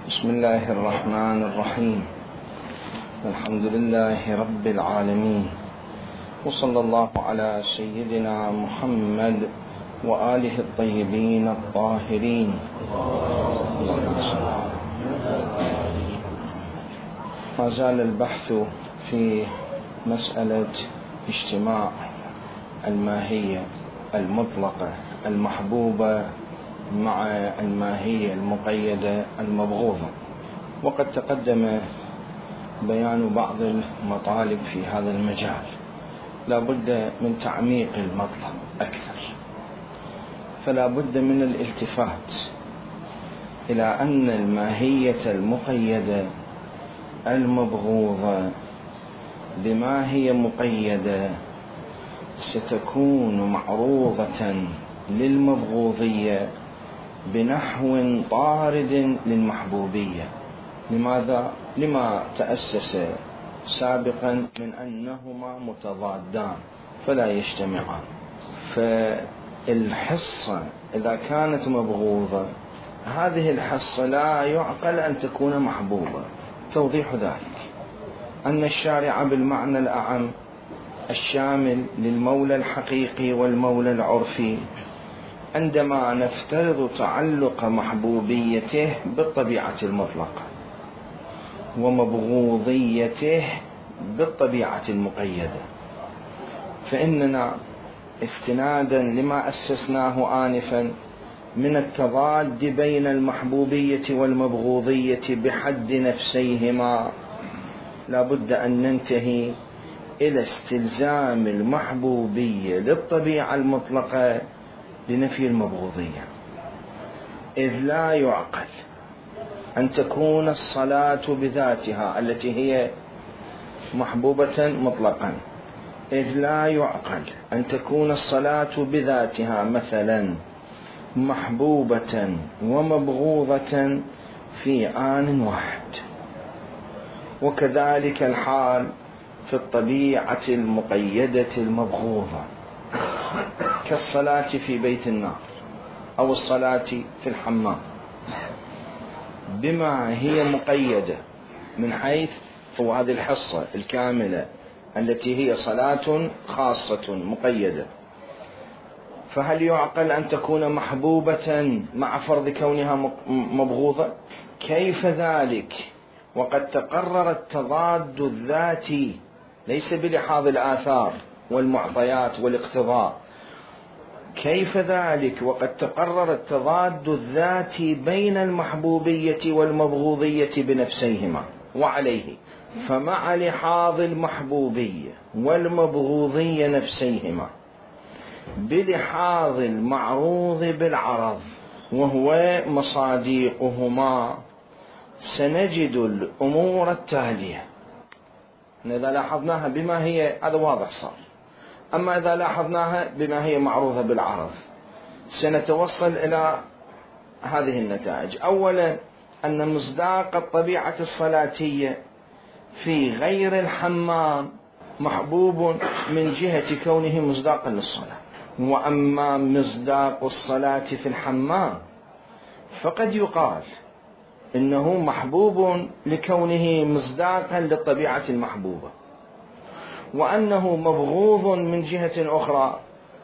بسم الله الرحمن الرحيم. الحمد لله رب العالمين، وصلى الله على سيدنا محمد وآله الطيبين الطاهرين. ما زال البحث في مسألة اجتماع الماهية المطلقة المحبوبة مع الماهية المقيدة المبغوضة، وقد تقدم بيان بعض المطالب في هذا المجال. لا بد من تعميق المطلب أكثر، فلا بد من الالتفات إلى أن الماهية المقيدة المبغوضة بما هي مقيدة ستكون معروضة للمبغوضية بنحو طارد للمحبوبية. لماذا؟ لما تأسس سابقا من أنهما متضادان فلا يجتمعان. فالحصة إذا كانت مبغوضة، هذه الحصة لا يعقل أن تكون محبوبة. توضيح ذلك أن الشارع بالمعنى الأعم الشامل للمولى الحقيقي والمولى العرفي، عندما نفترض تعلق محبوبيته بالطبيعة المطلقة ومبغوضيته بالطبيعة المقيدة، فإننا استنادا لما أسسناه آنفا من التضاد بين المحبوبية والمبغوضية بحد نفسيهما، لا بد أن ننتهي إلى استلزام المحبوبية للطبيعة المطلقة لنفي المبغوضية. إذ لا يعقل أن تكون الصلاة بذاتها التي هي محبوبة مطلقا، إذ لا يعقل أن تكون الصلاة بذاتها مثلا محبوبة ومبغوضة في آن واحد. وكذلك الحال في الطبيعة المقيدة المبغوضة كالصلاة في بيت النار أو الصلاة في الحمام، بما هي مقيدة من حيث هو هذه الحصة الكاملة التي هي صلاة خاصة مقيدة. فهل يعقل أن تكون محبوبة مع فرض كونها مبغوضة؟ كيف ذلك وقد تقرر التضاد الذاتي ليس بلحاظ الآثار والمعطيات والاقتضاء؟ كيف ذلك وقد تقرر التضاد الذاتي بين المحبوبية والمبغوضية بنفسيهما؟ وعليه فمع لحاظ المحبوبية والمبغوضية نفسيهما بلحاظ المعروض بالعرض وهو مصاديقهما سنجد الأمور التالية. إذا لاحظناها بما هي هذا واضح صار، أما إذا لاحظناها بما هي معروضة بالعرض سنتوصل إلى هذه النتائج. أولا أن مصداق الطبيعة الصلاتية في غير الحمام محبوب من جهة كونه مصداقا للصلاة، وأما مصداق الصلاة في الحمام فقد يقال إنه محبوب لكونه مصداقا للطبيعة المحبوبة، وأنه مبغوض من جهة أخرى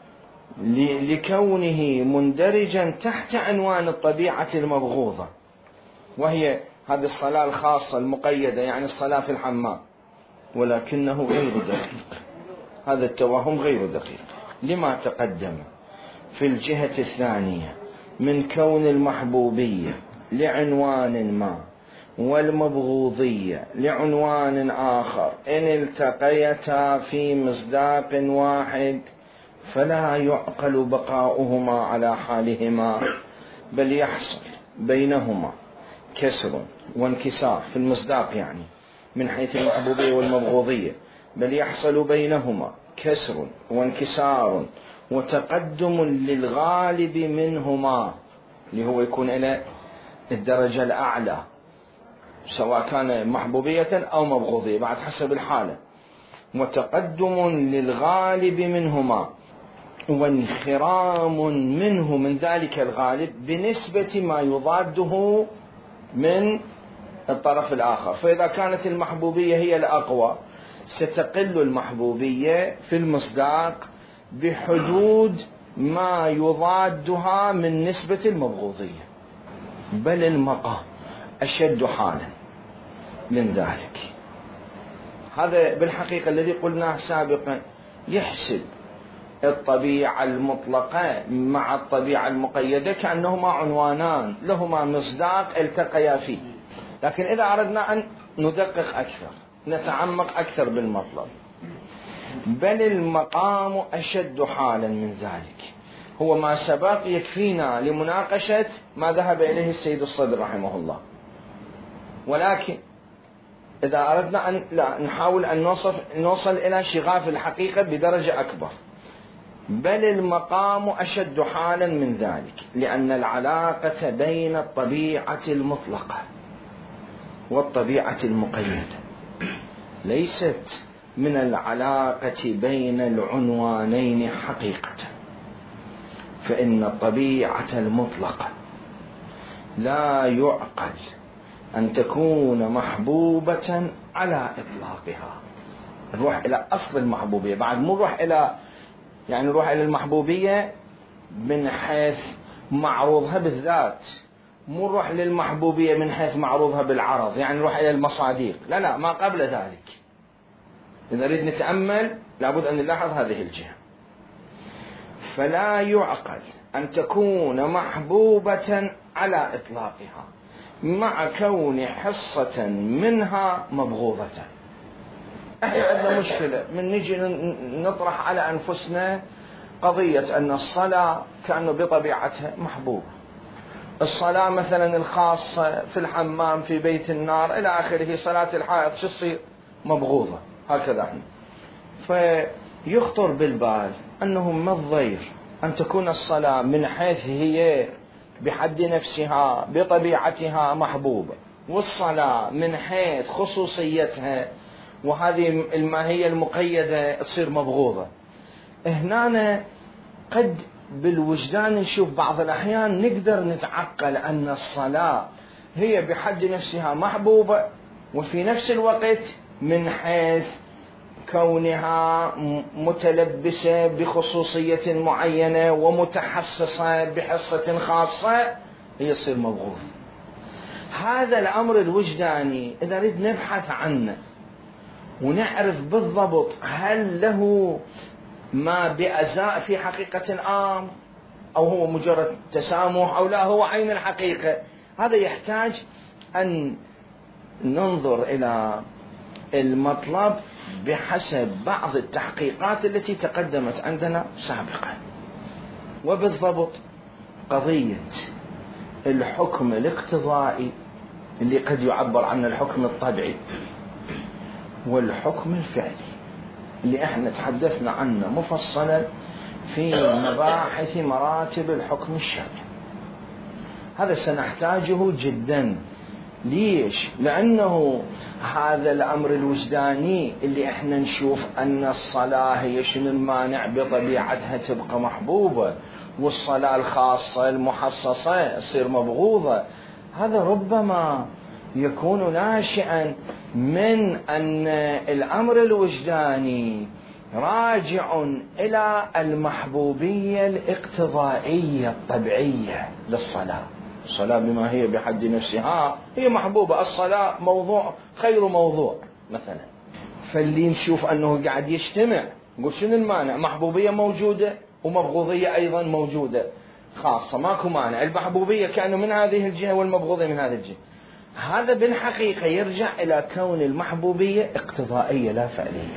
لكونه مندرجا تحت عنوان الطبيعة المبغوضة، وهي هذه الصلاة الخاصة المقيدة يعني الصلاة في الحمام، ولكنه غير دقيق. هذا التوهم غير دقيق لما تقدم في الجهة الثانية من كون المحبوبية لعنوان ما والمبغوضية لعنوان آخر إن التقيتا في مصداق واحد فلا يعقل بقاؤهما على حالهما، بل يحصل بينهما كسر وانكسار في المصداق يعني من حيث المحبوبية والمبغوضية، بل يحصل بينهما كسر وانكسار وتقدم للغالب منهما اللي هو يكون إلى الدرجة الأعلى سواء كان محبوبية أو مبغوضية بعد حسب الحالة، وتقدم للغالب منهما وانخرام منه من ذلك الغالب بنسبة ما يضاده من الطرف الآخر. فإذا كانت المحبوبية هي الأقوى ستقل المحبوبية في المصداق بحدود ما يضادها من نسبة المبغوضية، بل المقام أشد حالا من ذلك. هذا بالحقيقة الذي قلناه سابقا، يحسب الطبيعة المطلقة مع الطبيعة المقيدة كأنهما عنوانان لهما مصداق التقيا فيه. لكن إذا أردنا أن ندقق أكثر، نتعمق أكثر بالمطلب، بل المقام أشد حالا من ذلك، هو ما سبق يكفينا لمناقشة ما ذهب إليه السيد الصدر رحمه الله. ولكن إذا أردنا أن نحاول أن نوصل إلى شغاف الحقيقة بدرجة أكبر، بل المقام أشد حالا من ذلك، لأن العلاقة بين الطبيعة المطلقة والطبيعة المقيدة ليست من العلاقة بين العنوانين حقيقة. فإن الطبيعة المطلقة لا يعقل أن تكون محبوبة على إطلاقها. نروح إلى أصل المحبوبية، بعد مو نروح إلى نروح إلى المحبوبية من حيث معروضها بالذات، مو نروح للمحبوبية من حيث معروضها بالعرض، نروح إلى المصادق، لا ما قبل ذلك. إذا نريد نتأمل لابد أن نلاحظ هذه الجهة. فلا يعقل أن تكون محبوبة على إطلاقها مع كون حصة منها مبغوضة. احنا عندنا مشكلة من نجي نطرح على أنفسنا قضية أن الصلاة كأنه بطبيعتها محبوبة، الصلاة مثلا الخاصة في الحمام في بيت النار إلى آخره، صلاة الحائط شو تصير؟ مبغوضة. هكذا احنا فيخطر بالبال أنه ما الضير أن تكون الصلاة من حيث هي بحد نفسها بطبيعتها محبوبة، والصلاة من حيث خصوصيتها وهذه الماهية المقيدة تصير مبغوضة. هنا قد بالوجدان نشوف بعض الأحيان نقدر نتعقل أن الصلاة هي بحد نفسها محبوبة، وفي نفس الوقت من حيث كونها متلبسة بخصوصية معينة ومتحسسة بحصة خاصة هي تصير مبغوضة. هذا الأمر الوجداني إذا نريد نبحث عنه ونعرف بالضبط هل له ما بأزاء في حقيقة عام أو هو مجرد تسامح أو لا هو عين الحقيقة، هذا يحتاج أن ننظر إلى المطلب بحسب بعض التحقيقات التي تقدمت عندنا سابقا. وبالضبط قضية الحكم الاقتضائي اللي قد يعبر عنه الحكم الطبيعي، والحكم الفعلي اللي احنا تحدثنا عنه مفصلا في مباحث مراتب الحكم الشرعي. هذا سنحتاجه جدا. ليش؟ لأنه هذا الأمر الوجداني اللي احنا نشوف أن الصلاة هي شنو المانع بطبيعتها تبقى محبوبة، والصلاة الخاصة المحصصة تصير مبغوضة، هذا ربما يكون ناشئا من أن الأمر الوجداني راجع إلى المحبوبية الاقتضائية الطبيعية للصلاة. الصلاة بما هي بحد نفسها هي محبوبة، الصلاة موضوع خير موضوع مثلا. فاللي نشوف أنه قاعد يجتمع نقول شنو المانع؟ محبوبية موجودة ومبغوضية أيضا موجودة خاصة، ماكو مانع. المحبوبية كأنه من هذه الجهة والمبغوضية من هذه الجهة. هذا بالحقيقة يرجع إلى كون المحبوبية اقتضائية لا فعلية.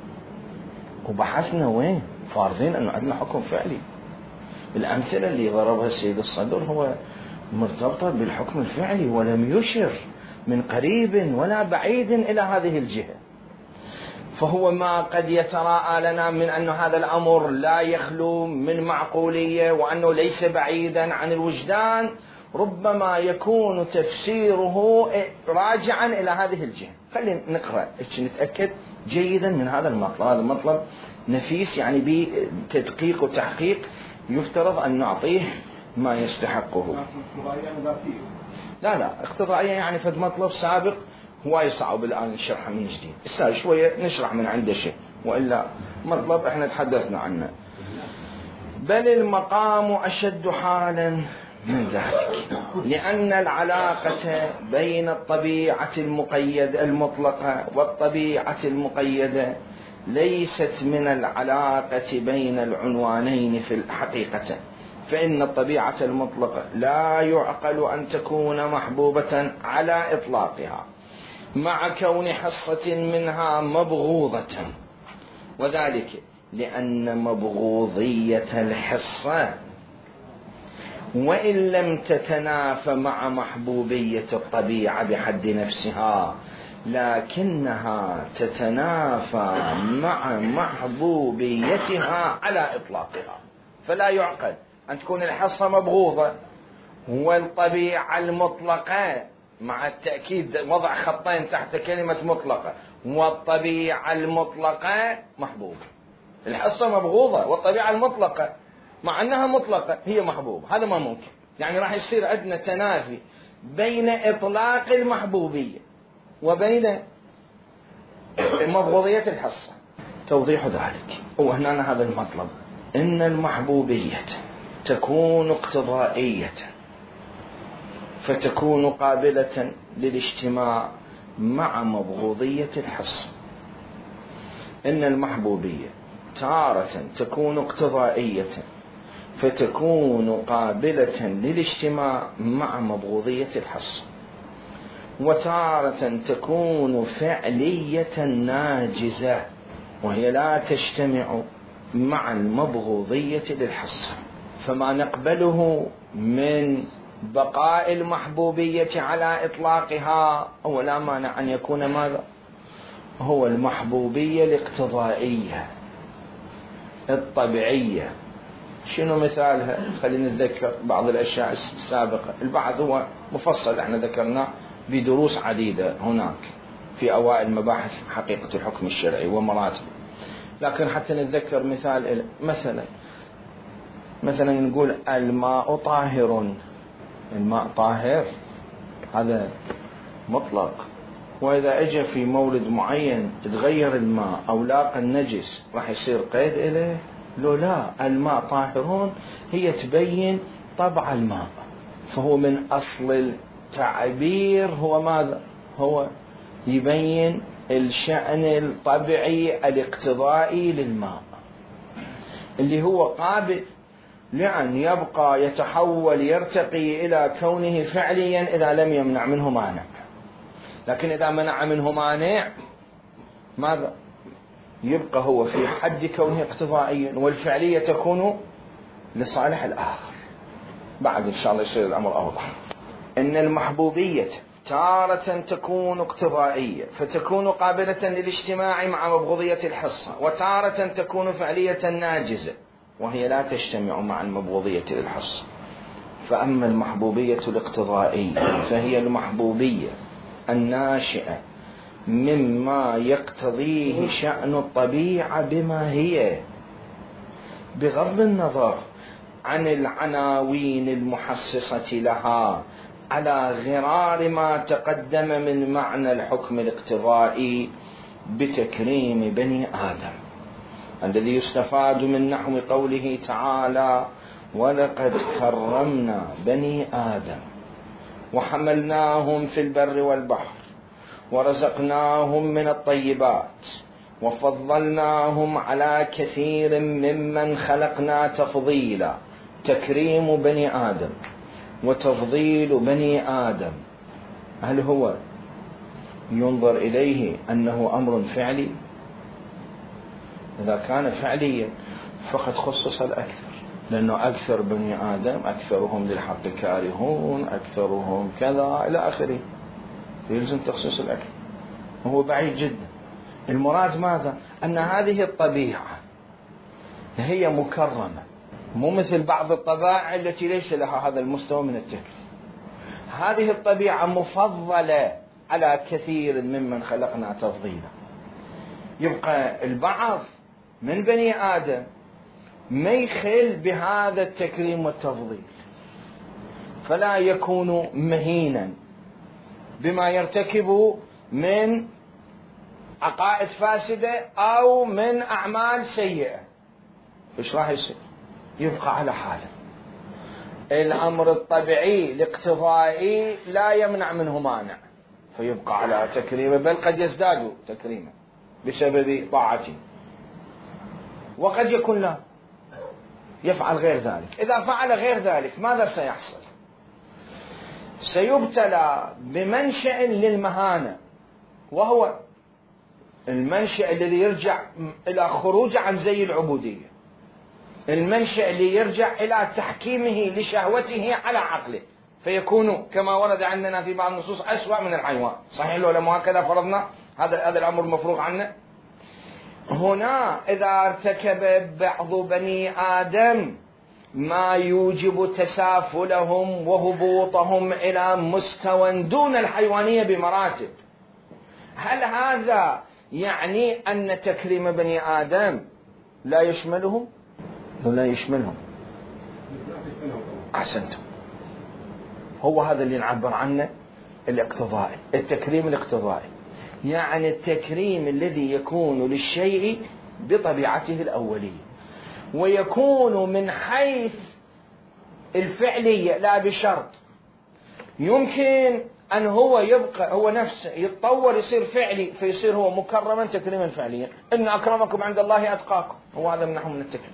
وبحثنا وين فارضين أنه عندنا حكم فعلي. الأمثلة اللي ضربها السيد الصدر هو مرتبطة بالحكم الفعلي، ولم يشر من قريب ولا بعيد إلى هذه الجهة. فهو ما قد يتراءى لنا من أن هذا الأمر لا يخلو من معقولية وأنه ليس بعيدا عن الوجدان، ربما يكون تفسيره راجعا إلى هذه الجهة. خلينا نقرأ نتأكد جيدا من هذا المطلب. هذا المطلب نفيس بتدقيق وتحقيق يفترض أن نعطيه ما يستحقه. لا اقتضائية يعني فد مطلب سابق هو يصعب الآن نشرحه من جديد، السابق شوية نشرح من عنده شيء، وإلا مطلب احنا تحدثنا عنه. بل المقام أشد حالا من ذلك، لأن العلاقة بين الطبيعة المقيدة المطلقة والطبيعة المقيدة ليست من العلاقة بين العنوانين في الحقيقة، فإن الطبيعة المطلقة لا يعقل أن تكون محبوبة على إطلاقها مع كون حصة منها مبغوضة، وذلك لأن مبغوضية الحصة وإن لم تتنافى مع محبوبية الطبيعة بحد نفسها لكنها تتنافى مع محبوبيتها على إطلاقها. فلا يعقل أن تكون الحصة مبغوضة والطبيعة المطلقة، مع التأكيد وضع خطين تحت كلمة مطلقة، والطبيعة المطلقة محبوبة. الحصة مبغوضة والطبيعة المطلقة مع أنها مطلقة هي محبوبة، هذا ما ممكن. يعني راح يصير عندنا تنافي بين إطلاق المحبوبية وبين مبغوضية الحصة. توضيح ذلك وهنا هذا المطلب، إن المحبوبية تكون اقتضائية فتكون قابلة للاجتماع مع مبغوضية الحصة. إن المحبوبية تارة تكون اقتضائية فتكون قابلة للاجتماع مع مبغوضية الحصة، وتارة تكون فعلية ناجزة وهي لا تجتمع مع المبغوضية للحصة. فما نقبله من بقاء المحبوبية على إطلاقها هو لا مانع أن يكون ماذا؟ هو المحبوبية الاقتضائية الطبيعية. شنو مثالها؟ خلينا نتذكر بعض الأشياء السابقة، البعض هو مفصل احنا ذكرناه بدروس عديدة هناك في أوائل مباحث حقيقة الحكم الشرعي ومراتب، لكن حتى نتذكر مثال. مثلا نقول الماء طاهر، الماء طاهر هذا مطلق، وإذا اجى في مولد معين تتغير الماء أو لاقى النجس راح يصير قيد إليه؟ لا، الماء طاهرون هي تبين طبع الماء، فهو من أصل التعبير هو ماذا؟ هو يبين الشأن الطبيعي الاقتضائي للماء اللي هو قابل لأن يبقى يتحول يرتقي إلى كونه فعليا إذا لم يمنع منه مانع. لكن إذا منع منه مانع ماذا؟ يبقى هو في حد كونه اقتضائيا، والفعلية تكون لصالح الآخر. بعد إن شاء الله يصير الأمر أوضح. إن المحبوبية تارة تكون اقتضائية فتكون قابلة للاجتماع مع مبغوضية الحصة، وتارة تكون فعلية ناجزة وهي لا تجتمع مع المبغوضية للحصة. فأما المحبوبية الاقتضائية فهي المحبوبية الناشئة مما يقتضيه شأن الطبيعة بما هي، بغض النظر عن العناوين المحسسة لها، على غرار ما تقدم من معنى الحكم الاقتضائي بتكريم بني آدم الذي يستفاد من نحو قوله تعالى: ولقد كرمنا بني آدم وحملناهم في البر والبحر ورزقناهم من الطيبات وفضلناهم على كثير ممن خلقنا تفضيلا. تكريم بني آدم وتفضيل بني آدم هل هو ينظر إليه أنه أمر فعلي؟ إذا كان فعليا فقد خصص الأكثر، لأنه أكثر بني آدم أكثرهم للحق كارهون أكثرهم كذا إلى آخره، يلزم تخصيص الأكثر، وهو بعيد جدا. المراد ماذا؟ أن هذه الطبيعة هي مكرمة، مو مثل بعض الطبائع التي ليس لها هذا المستوى من التكريم. هذه الطبيعة مفضلة على كثير ممن خلقنا تفضيلا. يبقى البعض من بني آدم ما يخل بهذا التكريم والتفضيل، فلا يكون مهينا بما يرتكب من عقائد فاسدة أو من أعمال سيئة. إيش راح يصير؟ يبقى على حاله. الأمر الطبيعي الاقتضائي لا يمنع منه مانع، فيبقى على تكريمه، بل قد يزداد تكريمه بسبب طاعته، وقد يكون لا يفعل غير ذلك. إذا فعل غير ذلك ماذا سيحصل؟ سيبتلى بمنشأ للمهانة، وهو المنشأ الذي يرجع إلى خروج عن زي العبودية، المنشأ اللي يرجع إلى تحكيمه لشهوته على عقله، فيكون كما ورد عندنا في بعض النصوص أسوأ من الحيوان. صحيح لو لم هكذا فرضنا هذا الأمر مفروغ عنه. هنا إذا ارتكب بعض بني آدم ما يوجب تسافلهم وهبوطهم إلى مستوى دون الحيوانية بمراتب، هل هذا يعني أن تكريم بني آدم لا يشملهم؟ لا يشملهم. أحسنتم، هو هذا اللي نعبر عنه الاقتضائي، التكريم الاقتضائي، يعني التكريم الذي يكون للشيء بطبيعته الأولية، ويكون من حيث الفعلية لا بشرط. يمكن أن هو يبقى هو نفسه يتطور يصير فعلي فيصير هو مكرما تكريما فعليا، إن أكرمكم عند الله أتقاكم، هو هذا منحه من التكريم.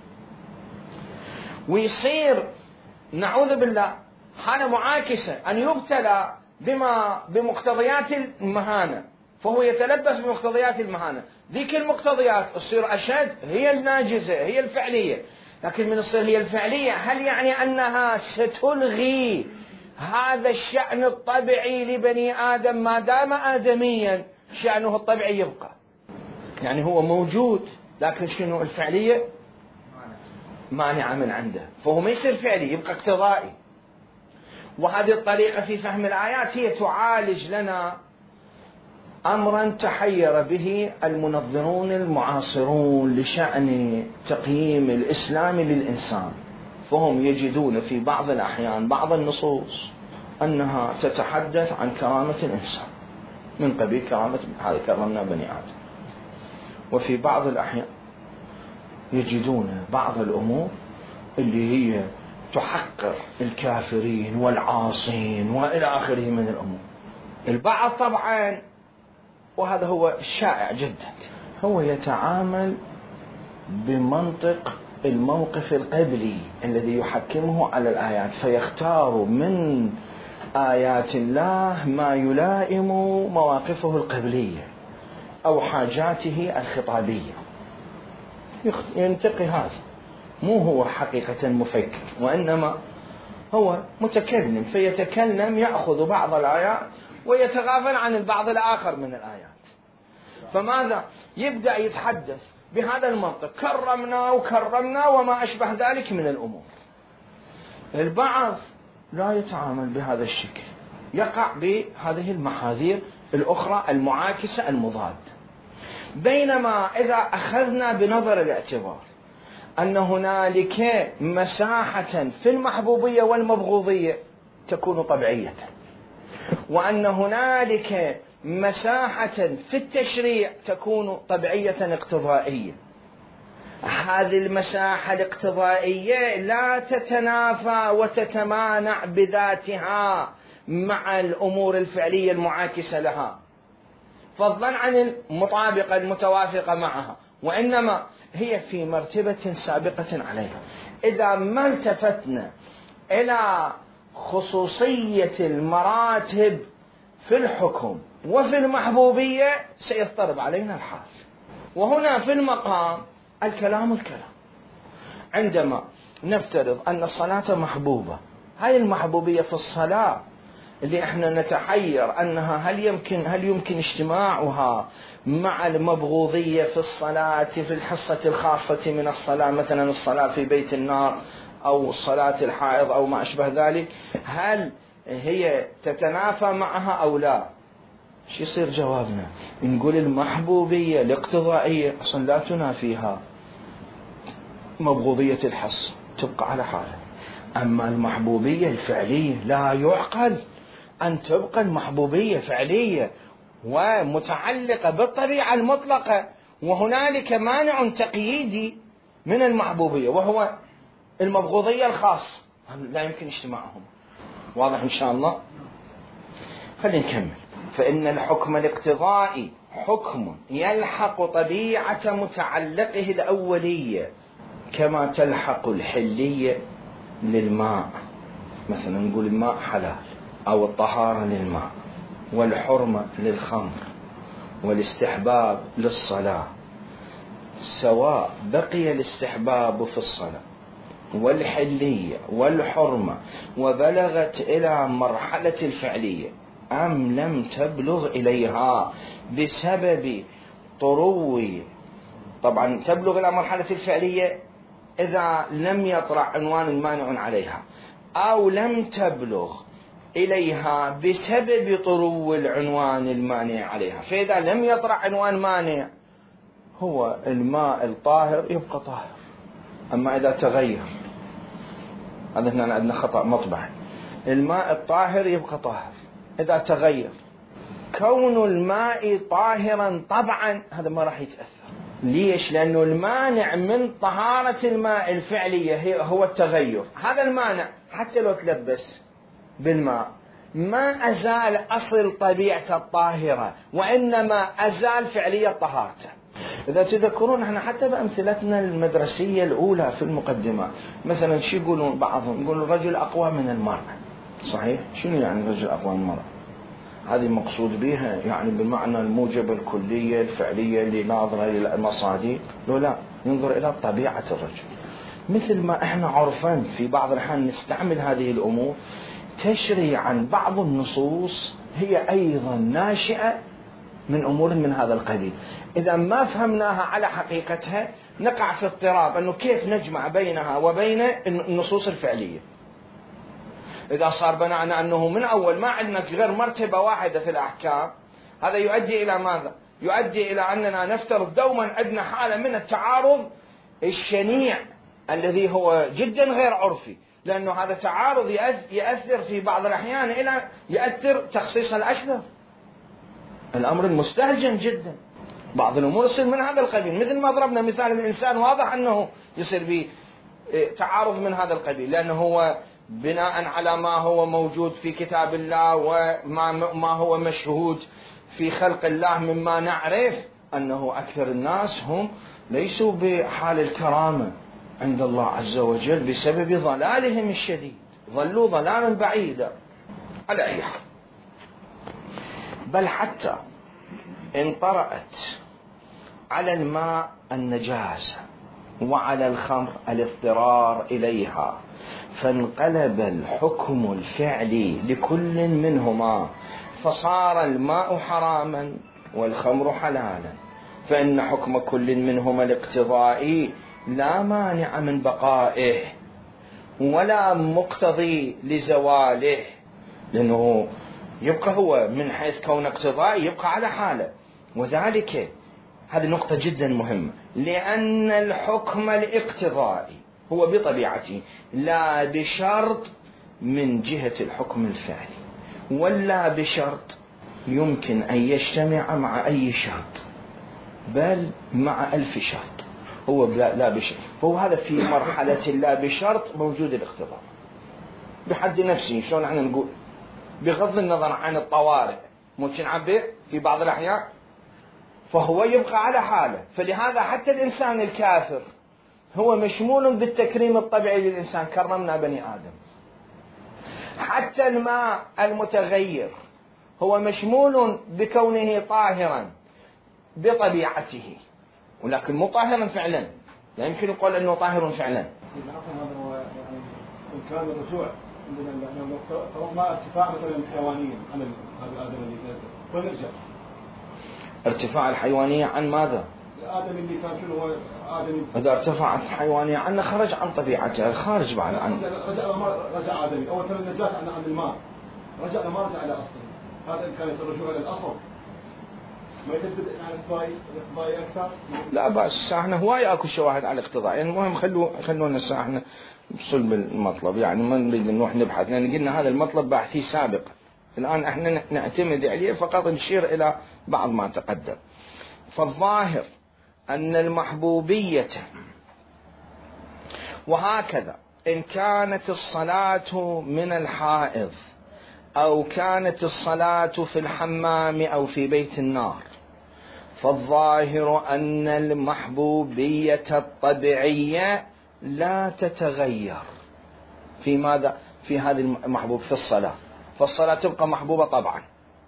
ويصير نعوذ بالله حالة معاكسة، أن يبتلى بمقتضيات المهانة، فهو يتلبس بمقتضيات المهانة. ذيك المقتضيات تصير أشد، هي الناجزة، هي الفعلية. لكن من الصير هي الفعلية، هل يعني أنها ستلغي هذا الشأن الطبيعي لبني آدم؟ ما دام آدميا شأنه الطبيعي يبقى، يعني هو موجود، لكن شنو الفعلية مانعة من عنده، فهو ما يصير فعلي، يبقى اقتضائي. وهذه الطريقة في فهم الآيات هي تعالج لنا أمرا تحير به المنظرون المعاصرون لشأن تقييم الإسلام للإنسان، فهم يجدون في بعض الأحيان بعض النصوص أنها تتحدث عن كرامة الإنسان من قبيل كرامة هذا كرمنا بني آدم، وفي بعض الأحيان يجدون بعض الأمور اللي هي تحقر الكافرين والعاصين وإلى آخره من الأمور. البعض طبعا، وهذا هو الشائع جدا، هو يتعامل بمنطق الموقف القبلي الذي يحكمه على الآيات، فيختار من آيات الله ما يلائم مواقفه القبلية أو حاجاته الخطابية، ينتقي هذا. مو هو حقيقة مفكر، وإنما هو متكلم، فيتكلم يأخذ بعض الآيات ويتغافل عن البعض الآخر من الآيات. فماذا؟ يبدأ يتحدث بهذا المنطق، كرمنا وكرمنا وما أشبه ذلك من الأمور. البعض لا يتعامل بهذا الشكل، يقع بهذه المحاذير الأخرى المعاكسة المضاد. بينما إذا أخذنا بنظر الاعتبار أن هنالك مساحة في المحبوبية والمبغوضية تكون طبيعية، وأن هنالك مساحة في التشريع تكون طبيعية اقتضائية، هذه المساحة الاقتضائية لا تتنافى وتتمانع بذاتها مع الأمور الفعلية المعاكسة لها، فضلا عن المطابقة المتوافقة معها، وإنما هي في مرتبة سابقة عليها. إذا ما التفتنا إلى خصوصية المراتب في الحكم وفي المحبوبية سيضطرب علينا الحال. وهنا في المقام الكلام عندما نفترض أن الصلاة محبوبة، هاي المحبوبية في الصلاة اللي احنا نتحير أنها هل يمكن اجتماعها مع المبغوضية في الصلاة في الحصة الخاصة من الصلاة، مثلا الصلاة في بيت النار أو صلاة الحائض أو ما أشبه ذلك، هل هي تتنافى معها أو لا؟ شو يصير جوابنا؟ نقول المحبوبية الاقتضائية أصلا لا تنافيها مبغوضية الحص، تبقى على حالها. أما المحبوبية الفعلية لا يعقل أن تبقى المحبوبية فعلية ومتعلقة بالطبيعة المطلقة، وهنالك مانع تقييدي من المحبوبية وهو المبغوضية الخاصة، لا يمكن اجتماعهم. واضح إن شاء الله؟ خلينا نكمل. فإن الحكم الاقتضائي حكم يلحق طبيعة متعلقه الأولية، كما تلحق الحلية للماء، مثلا نقول الماء حلال، أو الطهارة للماء، والحرمة للخمر، والاستحباب للصلاة، سواء بقي الاستحباب في الصلاة والحلية والحرمة وبلغت إلى مرحلة الفعلية أم لم تبلغ إليها بسبب طرو. طبعا تبلغ إلى مرحلة الفعلية إذا لم يطرأ عنوان مانع عليها، أو لم تبلغ إليها بسبب طرو العنوان المانع عليها. فإذا لم يطرأ عنوان مانع، هو الماء الطاهر يبقى طاهر. أما إذا تغير، هذا هنا عندنا خطأ مطبعي، الماء الطاهر يبقى طاهر إذا تغير. كون الماء طاهرا طبعا هذا ما راح يتأثر. ليش؟ لأنه المانع من طهارة الماء الفعلية هو التغير. هذا المانع حتى لو تلبس بالماء ما أزال أصل طبيعة الطاهرة، وإنما أزال فعلية طهارته. إذا تذكرون احنا حتى بأمثلتنا المدرسية الأولى في المقدمة، مثلا شو يقولون بعضهم؟ يقولون الرجل أقوى من المرأة. صحيح؟ شنو يعني الرجل أقوى من المرأة؟ هذه مقصود بها يعني بمعنى الموجب الكلية الفعلية اللي ناظرة للمصادر؟ لا، ينظر إلى طبيعة الرجل. مثل ما احنا عرفا في بعض الأحيان نستعمل هذه الأمور تشريعا، بعض النصوص هي أيضا ناشئة من أمور من هذا القبيل. إذا ما فهمناها على حقيقتها نقع في اضطراب أنه كيف نجمع بينها وبين النصوص الفعلية. إذا صار بناءنا أنه من أول ما عندنا غير مرتبة واحدة في الأحكام، هذا يؤدي إلى ماذا؟ يؤدي إلى أننا نفترض دوما عندنا حالة من التعارض الشنيع الذي هو جدا غير عرفي، لأنه هذا تعارض يؤثر في بعض الأحيان إلى يؤثر تخصيص الأشبه. الأمر المستهجن جدا. بعض الأمور يصير من هذا القبيل، مثل ما ضربنا مثال الإنسان، واضح أنه يصير به تعارض من هذا القبيل، لأنه هو بناء على ما هو موجود في كتاب الله وما هو مشهود في خلق الله، مما نعرف أنه أكثر الناس هم ليسوا بحال الكرامة عند الله عز وجل بسبب ضلالهم الشديد، ظلوا ضلالا بعيدا. على أي حال، بل حتى إن طرأت على الماء النجاسة وعلى الخمر الاضطرار إليها، فانقلب الحكم الفعلي لكل منهما، فصار الماء حراما والخمر حلالا، فإن حكم كل منهما الاقتضائي لا مانع من بقائه ولا مقتضي لزواله، لأنه يبقى هو من حيث كون اقتضائي يبقى على حاله. وذلك هذه نقطة جدا مهمة، لأن الحكم الاقتضائي هو بطبيعته لا بشرط من جهة الحكم الفعلي، ولا بشرط يمكن أن يجتمع مع أي شرط، بل مع 1000 شرط. هو لا بشرط، فهو هذا في مرحلة لا بشرط موجود الاقتضاء بحد نفسه. شلون احنا نقول بغض النظر عن الطوارئ ممكن نعبر في بعض الأحيان، فهو يبقى على حاله. فلهذا حتى الإنسان الكافر هو مشمول بالتكريم الطبيعي للإنسان، كرمنا بني آدم. حتى الماء المتغير هو مشمول بكونه طاهرا بطبيعته، ولكن مو طاهرا فعلا. لا يمكن يقول أنه طاهر فعلا. هذا هو يعني إمكان الرجوع عندنا فرضنا ارتفاع مثلا الحيوانية عن هذا آدم اللي كان، ونرجع ارتفاع الحيوانية عن ماذا؟ آدم اللي كان شنو هو آدم. إذا ارتفعت الحيوانية عنه خرج عن طبيعته، خارج بعد عنه. رجع آدم أول كان النجاة عن الماء، رجع ما رجع إلى أصله. هذا إمكانية الرجوع إلى الأصل. ما يثبت على الاقتضائي أكثر؟ لا بأس، احنا هواي اكو شواهد على الاقتضاء، يعني المهم خلونا احنا بصلب المطلب، يعني ما نريد نروح نبحث، لأن قلنا هذا المطلب باحثي سابق، الآن احنا نعتمد عليه فقط نشير إلى بعض ما تقدم. فالظاهر أن المحبوبية، وهكذا إن كانت الصلاة من الحائض أو كانت الصلاة في الحمام أو في بيت النار، فالظاهر أن المحبوبية الطبيعية لا تتغير. في ماذا؟ في هذه المحبوب في الصلاة، فالصلاة تبقى محبوبة طبعا،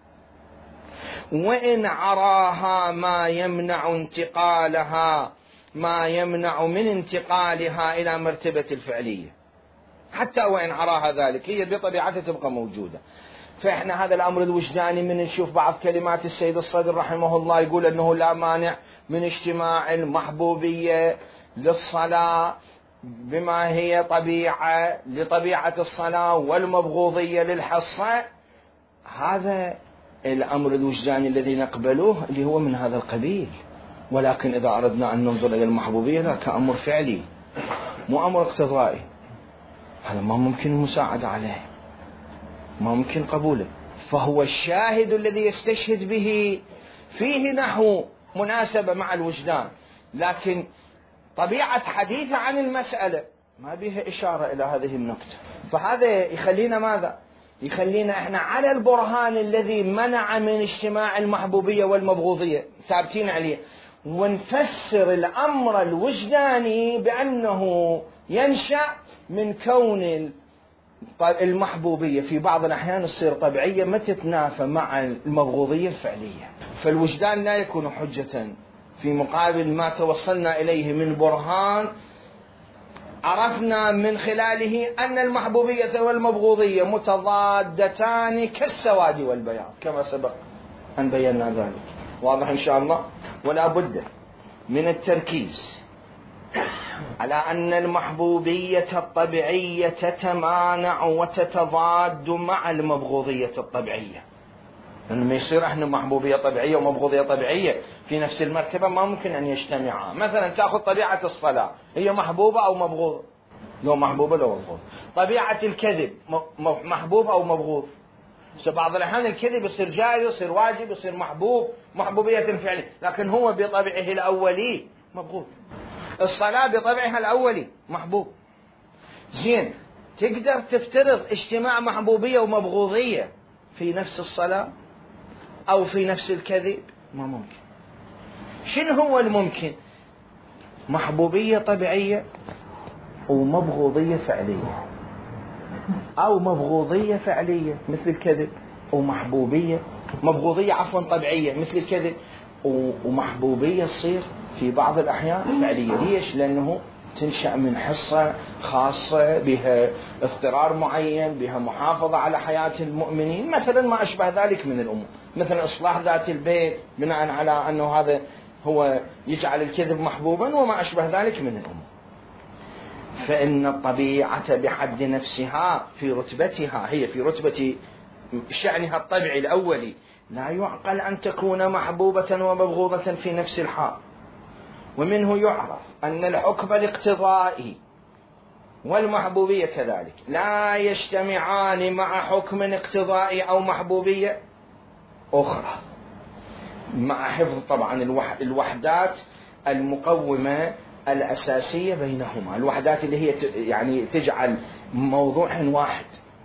وإن عراها ما يمنع انتقالها، ما يمنع من انتقالها إلى مرتبة الفعلية، حتى وإن عراها ذلك هي بطبيعتها تبقى موجودة. فإحنا هذا الأمر الوجداني من نشوف بعض كلمات السيد الصدر رحمه الله يقول أنه لا مانع من اجتماع المحبوبية للصلاة بما هي طبيعة لطبيعة الصلاة والمبغوضية للحصة، هذا الأمر الوجداني الذي نقبله اللي هو من هذا القبيل. ولكن إذا أردنا أن ننظر إلى المحبوبية لا كأمر فعلي مو أمر اقتضائي، هذا ما ممكن المساعدة عليه، ما ممكن قبوله. فهو الشاهد الذي يستشهد به فيه نحو مناسبة مع الوجدان، لكن طبيعة حديثه عن المسألة ما بها إشارة إلى هذه النقطة. فهذا يخلينا ماذا؟ يخلينا إحنا على البرهان الذي منع من اجتماع المحبوبية والمبغوضية ثابتين عليه، ونفسر الأمر الوجداني بأنه ينشأ من كون المحبوبية في بعض الأحيان تصير طبيعية ما تتنافى مع المبغوضية الفعلية. فالوجدان لا يكون حجة في مقابل ما توصلنا إليه من برهان عرفنا من خلاله أن المحبوبية والمبغوضية متضادتان كالسواد والبياض، كما سبق أن بينا ذلك. واضح إن شاء الله؟ ولا بد من التركيز على أن المحبوبية الطبيعية تتمانع وتتضاد مع المبغوضية الطبيعية، لأنه ما يصير احنا محبوبية طبيعية ومبغوضية طبيعية في نفس المرتبة، ما ممكن أن يجتمعا. مثلا تأخذ طبيعة الصلاة، هي محبوبة أو مبغوضة؟ لو محبوبة لو مبغوضة. طبيعة الكذب محبوب أو مبغوض؟ بعض الأحيان الكذب يصير جائز، يصير واجب، يصير محبوب، محبوبية فعلية، لكن هو بطبعه الأولي مبغوض. الصلاة بطبعها الأولي محبوب. زين، تقدر تفترض اجتماع محبوبية ومبغوضية في نفس الصلاة أو في نفس الكذب؟ ما ممكن. شنو هو الممكن؟ محبوبية طبيعية ومبغوضية فعلية، أو مبغوضية فعلية مثل الكذب، مبغوضية طبيعية مثل الكذب، ومحبوبية تصير في بعض الأحيان فعلية. ليش؟ لأنه تنشأ من حصة خاصة بها اضطرار معين، بها محافظة على حياة المؤمنين، مثلا ما أشبه ذلك من الأمور، مثلا إصلاح ذات البيت بناء على أنه هذا هو يجعل الكذب محبوبا وما أشبه ذلك من الأمور. فإن الطبيعة بحد نفسها في رتبتها، هي في رتبة شأنها الطبيعي الأولي، لا يعقل أن تكون محبوبة ومبغوضة في نفس الحال. ومنه يعرف أن الحكم الاقتضائي والمحبوبية كذلك لا يجتمعان مع حكم اقتضائي أو محبوبية أخرى، مع حفظ طبعا الوحدات المقومة الأساسية بينهما، الوحدات اللي هي يعني تجعل موضوع واحد،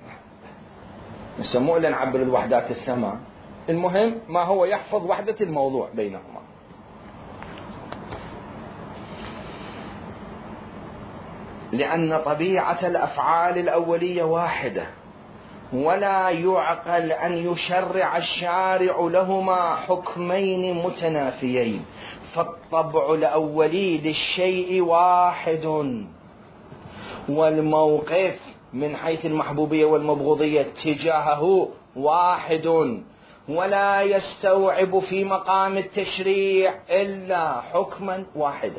نسموه لنعبر الوحدات الثمان. المهم ما هو يحفظ وحدة الموضوع بينهما. لأن طبيعة الأفعال الأولية واحدة، ولا يعقل أن يشرع الشارع لهما حكمين متنافيين، فالطبع الأولي للشيء واحد، والموقف من حيث المحبوبية والمبغوضية تجاهه واحد، ولا يستوعب في مقام التشريع إلا حكما واحدا.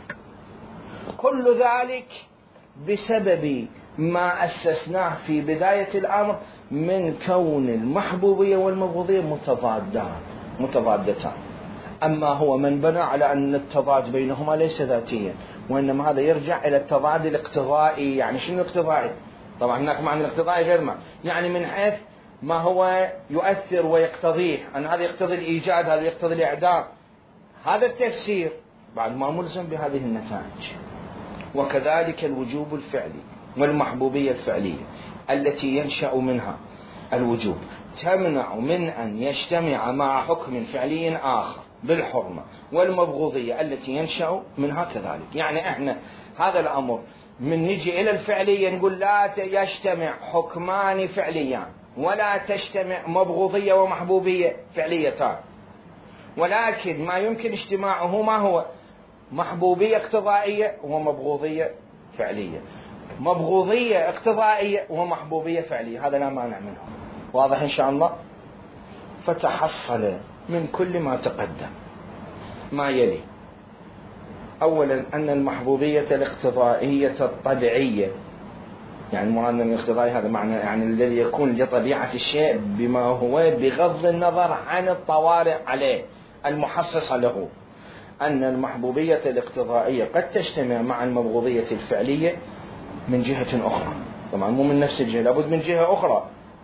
كل ذلك بسبب ما أسسناه في بداية الأمر من كون المحبوبية والمبغوضية متضادتان. أما هو من بنى على أن التضاد بينهما ليس ذاتيا، وإنما هذا يرجع إلى التضاد الاقتضائي. يعني شنو الاقتضائي؟ طبعا هناك معنى الاقتضائي غير معنى، يعني من حيث ما هو يؤثر ويقتضيه، أن هذا يقتضي الإيجاد، هذا يقتضي الإعدام. هذا التفسير بعد ما ملزم بهذه النتائج. وكذلك الوجوب الفعلي والمحبوبية الفعلية التي ينشأ منها الوجوب تمنع من أن يجتمع مع حكم فعلي آخر بالحرمة، والمبغوضية التي ينشأ منها كذلك. يعني احنا هذا الأمر من نجي إلى الفعلية نقول لا يجتمع حكمان فعليان ولا تجتمع مبغوضية ومحبوبية فعليتان، ولكن ما يمكن اجتماعه ما هو محبوبية اقتضائية ومبغوضية فعلية، مبغوضية اقتضائية ومحبوبية فعلية، هذا لا مانع منه. واضح إن شاء الله؟ فتحصل من كل ما تقدم ما يلي: أولا أن المحبوبية الاقتضائية الطبيعية، يعني المراد من الاقتضائي هذا معنى يعني الذي يكون لطبيعة الشيء بما هو بغض النظر عن الطوارئ عليه المحصصة له، أن المحبوبية الاقتضائية قد تجتمع مع المبغوضية الفعلية من جهة أخرى، طبعا مو من نفس الجهة، لابد من جهة أخرى.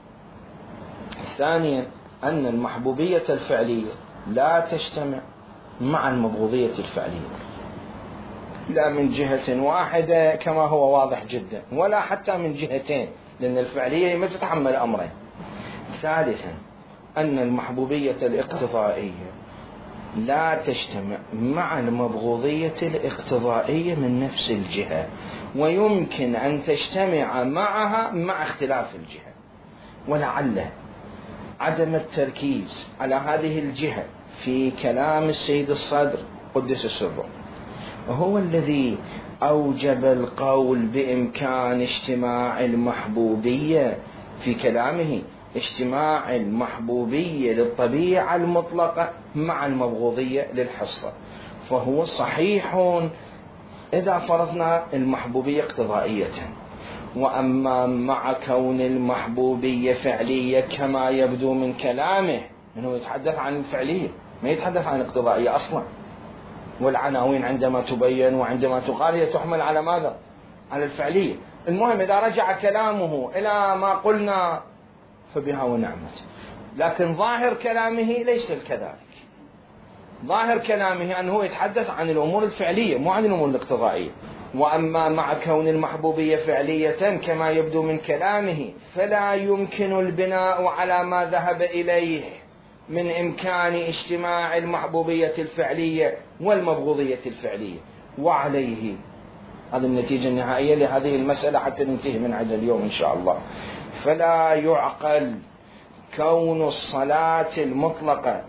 ثانيا أن المحبوبية الفعلية لا تجتمع مع المبغوضية الفعلية لا من جهة واحدة كما هو واضح جدا، ولا حتى من جهتين، لأن الفعلية ما تتحمل أمرين. ثالثا أن المحبوبية الاقتضائية لا تجتمع مع المبغوضية الاقتضائية من نفس الجهة، ويمكن أن تجتمع معها مع اختلاف الجهة. ولعل عدم التركيز على هذه الجهة في كلام السيد الصدر قدس سره هو الذي أوجب القول بإمكان اجتماع المحبوبية في كلامه، اجتماع المحبوبية للطبيعة المطلقة مع المبغوضية للحصة. فهو صحيح إذا فرضنا المحبوبية اقتضائية، وأما مع كون المحبوبية فعلية كما يبدو من كلامه، إنه يتحدث عن الفعلية ما يتحدث عن الاقتضائية أصلا. والعناوين عندما تبين وعندما تقال هي تحمل على ماذا؟ على الفعلية. المهم إذا رجع كلامه إلى ما قلنا فبها ونعمت، لكن ظاهر كلامه ليس كذلك. ظاهر كلامه أنه يتحدث عن الأمور الفعلية مو عن الأمور الاقتضائية. وأما مع كون المحبوبية فعلية كما يبدو من كلامه فلا يمكن البناء على ما ذهب إليه من إمكان اجتماع المحبوبية الفعلية والمبغوضية الفعلية. وعليه هذه النتيجة النهائية لهذه المسألة حتى ننتهي من عند اليوم إن شاء الله. فلا يعقل كون الصلاة المطلقة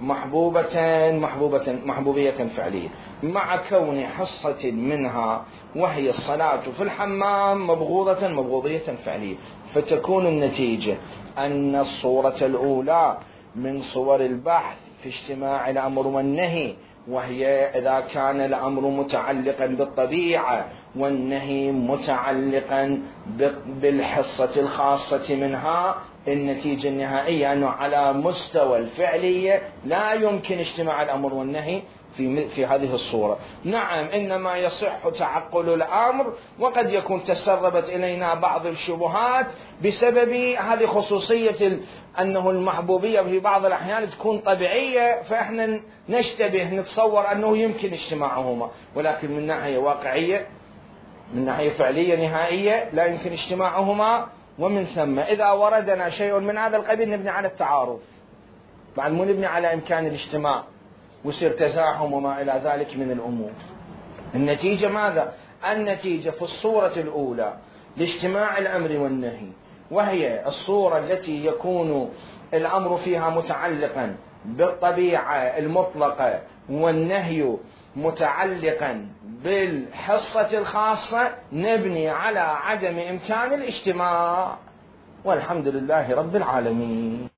محبوبية فعلية مع كون حصة منها وهي الصلاة في الحمام مبغوضية فعلية، فتكون النتيجة أن الصورة الأولى من صور البحث في اجتماع الأمر والنهي، وهي إذا كان الأمر متعلقا بالطبيعة والنهي متعلقا بالحصة الخاصة منها، النتيجة النهائية أنه على مستوى الفعلية لا يمكن اجتماع الأمر والنهي في هذه الصورة. نعم إنما يصح تعقل الأمر، وقد يكون تسربت إلينا بعض الشبهات بسبب هذه خصوصية أنه المحبوبية في بعض الأحيان تكون طبيعية، فإحنا نشتبه نتصور أنه يمكن اجتماعهما، ولكن من ناحية واقعية من ناحية فعلية نهائية لا يمكن اجتماعهما. ومن ثم إذا وردنا شيء من هذا القبيل نبني على التعارض، بعد مو نبني على إمكان الاجتماع ويصير تزاحم وما إلى ذلك من الأمور. النتيجة ماذا؟ النتيجة في الصورة الأولى لاجتماع الأمر والنهي، وهي الصورة التي يكون الأمر فيها متعلقا بالطبيعة المطلقة والنهي متعلقا بالحصة الخاصة، نبني على عدم إمكان الاجتماع، والحمد لله رب العالمين.